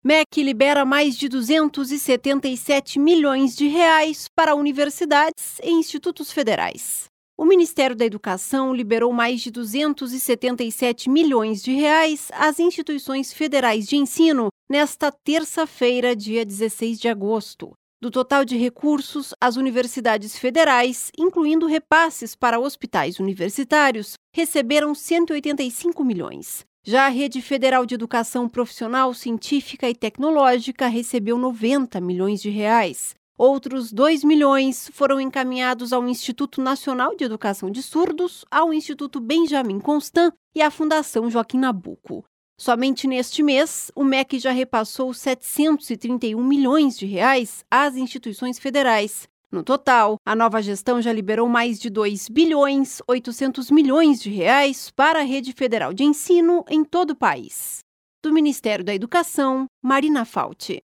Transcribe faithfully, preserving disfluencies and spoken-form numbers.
M E C libera mais de duzentos e setenta e sete milhões de reais para universidades e institutos federais. O Ministério da Educação liberou mais de duzentos e setenta e sete milhões de reais às instituições federais de ensino nesta terça-feira, dia dezesseis de agosto. Do total de recursos, as universidades federais, incluindo repasses para hospitais universitários, receberam cento e oitenta e cinco milhões. Já a Rede Federal de Educação Profissional, Científica e Tecnológica recebeu noventa milhões de reais. Outros dois milhões foram encaminhados ao Instituto Nacional de Educação de Surdos, ao Instituto Benjamin Constant e à Fundação Joaquim Nabuco. Somente neste mês, o M E C já repassou setecentos e trinta e um milhões de reais às instituições federais. No total, a nova gestão já liberou mais de dois bilhões e oitocentos milhões de reais para a rede federal de ensino em todo o país. Do Ministério da Educação, Marina Fauci.